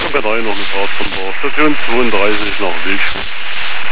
Linke 3 noch eine Fahrt von der Station 32 nach Wilschuh.